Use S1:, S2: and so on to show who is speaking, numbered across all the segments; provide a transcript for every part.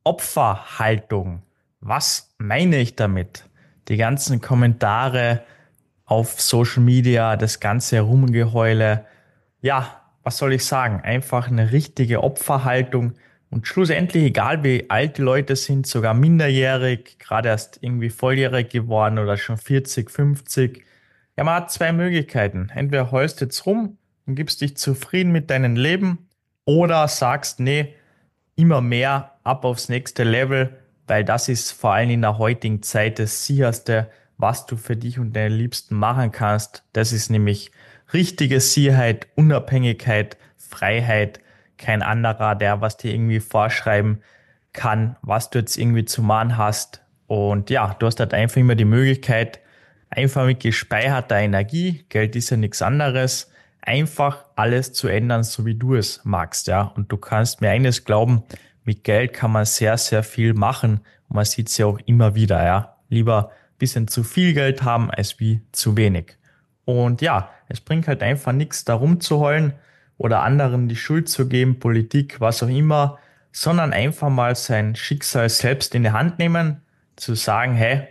S1: Opferhaltung. Was meine ich damit? Die ganzen Kommentare auf Social Media, das ganze Rumgeheule. Ja, was soll ich sagen? Einfach eine richtige Opferhaltung. Und schlussendlich, egal wie alt die Leute sind, sogar minderjährig, gerade erst irgendwie volljährig geworden oder schon 40, 50. Ja, man hat zwei Möglichkeiten. Entweder heulst jetzt rum und gibst dich zufrieden mit deinem Leben oder sagst, nee, immer mehr ab aufs nächste Level, weil das ist vor allem in der heutigen Zeit das Sicherste, was du für dich und deine Liebsten machen kannst. Das ist nämlich richtige Sicherheit, Unabhängigkeit, Freiheit, kein anderer, der was dir irgendwie vorschreiben kann, was du jetzt irgendwie zu machen hast. Und ja, du hast halt einfach immer die Möglichkeit, einfach mit gespeicherter Energie, Geld ist ja nichts anderes, einfach alles zu ändern, so wie du es magst, ja. Und du kannst mir eines glauben, mit Geld kann man sehr, sehr viel machen. Und man sieht es ja auch immer wieder, ja. Lieber ein bisschen zu viel Geld haben, als wie zu wenig. Und ja, es bringt halt einfach nichts, da rumzuheulen oder anderen die Schuld zu geben, Politik, was auch immer, sondern einfach mal sein Schicksal selbst in die Hand nehmen, zu sagen, hey,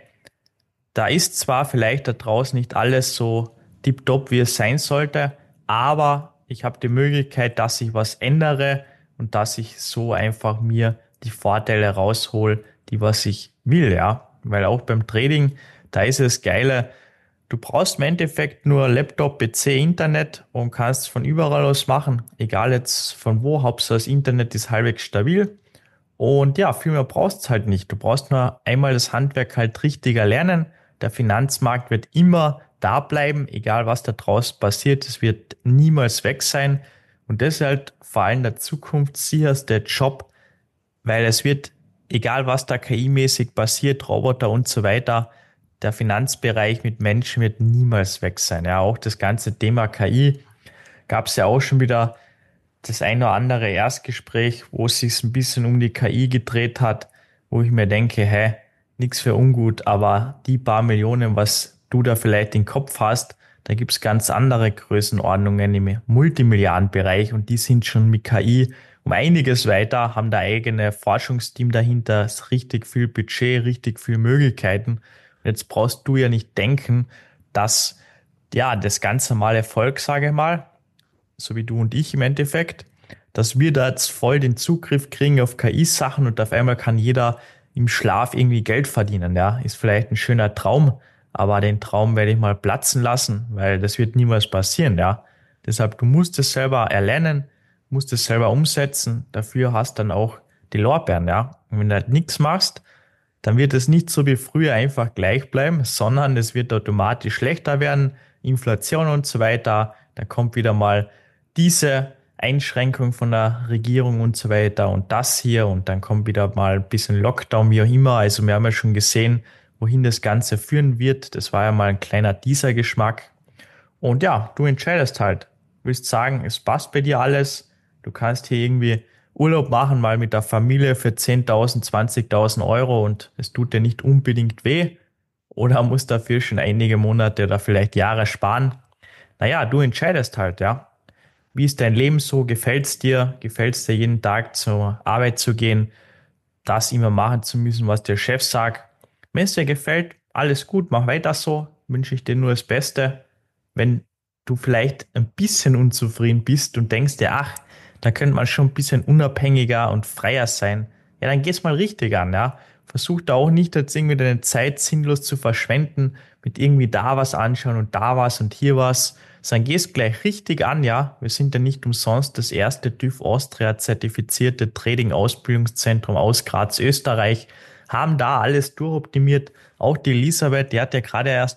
S1: da ist zwar vielleicht da draußen nicht alles so tipptopp, wie es sein sollte, aber ich habe die Möglichkeit, dass ich was ändere und dass ich so einfach mir die Vorteile raushol, die was ich will, ja. Weil auch beim Trading, da ist es Geile, du brauchst im Endeffekt nur Laptop, PC, Internet und kannst von überall aus machen, egal jetzt von wo, Hauptsache das Internet ist halbwegs stabil. Und ja, viel mehr brauchst du halt nicht. Du brauchst nur einmal das Handwerk halt richtig erlernen. Der Finanzmarkt wird immer da bleiben, egal was da draußen passiert. Es wird niemals weg sein. Und das ist halt vor allem der zukunftssicherste Job, weil es wird, egal was da KI-mäßig passiert, Roboter und so weiter, der Finanzbereich mit Menschen wird niemals weg sein. Ja, auch das ganze Thema KI gab es ja auch schon wieder das ein oder andere Erstgespräch, wo es sich ein bisschen um die KI gedreht hat, wo ich mir denke, hä, nix für ungut, aber die paar Millionen, was du da vielleicht im Kopf hast, da gibt's ganz andere Größenordnungen im Multimilliardenbereich und die sind schon mit KI um einiges weiter, haben da eigene Forschungsteam dahinter, ist richtig viel Budget, richtig viel Möglichkeiten. Und jetzt brauchst du ja nicht denken, dass ja das ganz normale Volk, sage ich mal, so wie du und ich im Endeffekt, dass wir da jetzt voll den Zugriff kriegen auf KI-Sachen und auf einmal kann jeder im Schlaf irgendwie Geld verdienen, ja. Ist vielleicht ein schöner Traum, aber den Traum werde ich mal platzen lassen, weil das wird niemals passieren, ja. Deshalb, du musst es selber erlernen, musst es selber umsetzen, dafür hast dann auch die Lorbeeren, ja. Und wenn du halt nichts machst, dann wird es nicht so wie früher einfach gleich bleiben, sondern es wird automatisch schlechter werden, Inflation und so weiter. Dann kommt wieder mal diese Einschränkung von der Regierung und so weiter und das hier und dann kommt wieder mal ein bisschen Lockdown, wie auch immer. Also wir haben ja schon gesehen, wohin das Ganze führen wird. Das war ja mal ein kleiner Teaser-Geschmack. Und ja, du entscheidest halt. Willst sagen, es passt bei dir alles. Du kannst hier irgendwie Urlaub machen, mal mit der Familie für 10.000, 20.000 Euro und es tut dir nicht unbedingt weh. Oder musst dafür schon einige Monate oder vielleicht Jahre sparen. Naja, du entscheidest halt, ja. Wie ist dein Leben so? Gefällt's dir? Gefällt's dir jeden Tag zur Arbeit zu gehen, das immer machen zu müssen, was der Chef sagt? Wenn es dir gefällt, alles gut, mach weiter so. Wünsche ich dir nur das Beste. Wenn du vielleicht ein bisschen unzufrieden bist und denkst dir, ach, da könnte man schon ein bisschen unabhängiger und freier sein, ja, dann geh's mal richtig an, ja. Versuch da auch nicht jetzt irgendwie deine Zeit sinnlos zu verschwenden, mit irgendwie da was anschauen und da was und hier was, sondern geh's gleich richtig an, ja. Wir sind ja nicht umsonst das erste TÜV Austria zertifizierte Trading-Ausbildungszentrum aus Graz, Österreich, haben da alles durchoptimiert. Auch die Elisabeth, die hat ja gerade erst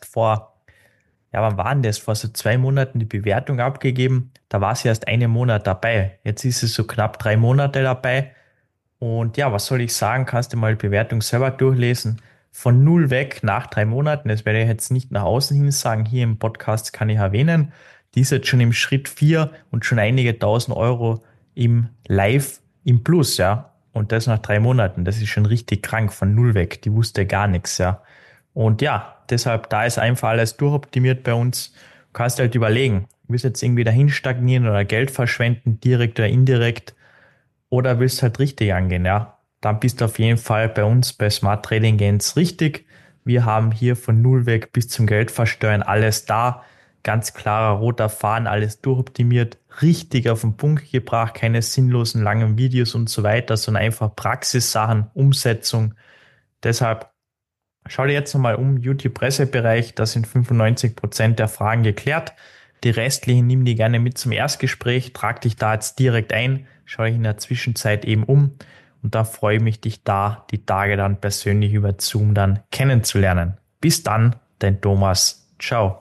S1: ja, wann war denn das? Vor so 2 Monaten die Bewertung abgegeben. Da war sie erst einen Monat dabei. Jetzt ist sie so knapp 3 Monate dabei. Und ja, was soll ich sagen? Kannst du mal die Bewertung selber durchlesen. Von null weg nach 3 Monaten. Das werde ich jetzt nicht nach außen hin sagen. Hier im Podcast kann ich erwähnen. Die ist jetzt schon im Schritt 4 und schon einige tausend Euro im Live im Plus, ja. Und das nach 3 Monaten. Das ist schon richtig krank von null weg. Die wusste gar nichts, ja. Und ja, deshalb, da ist einfach alles durchoptimiert bei uns. Du kannst halt überlegen, willst du jetzt irgendwie dahin stagnieren oder Geld verschwenden, direkt oder indirekt, oder willst halt richtig angehen, ja. dann bist du auf jeden Fall bei uns bei Smart Trading ganz richtig. Wir haben hier von Null weg bis zum Geldversteuern alles da. Ganz klarer roter Faden, alles durchoptimiert, richtig auf den Punkt gebracht, keine sinnlosen langen Videos und so weiter, sondern einfach Praxissachen, Umsetzung. Deshalb schau dir jetzt nochmal um, YouTube-Pressebereich, da sind 95% der Fragen geklärt. Die restlichen nimm die gerne mit zum Erstgespräch, trag dich da jetzt direkt ein, schau dich in der Zwischenzeit eben um und da freue ich mich, dich da die Tage dann persönlich über Zoom dann kennenzulernen. Bis dann, dein Thomas. Ciao.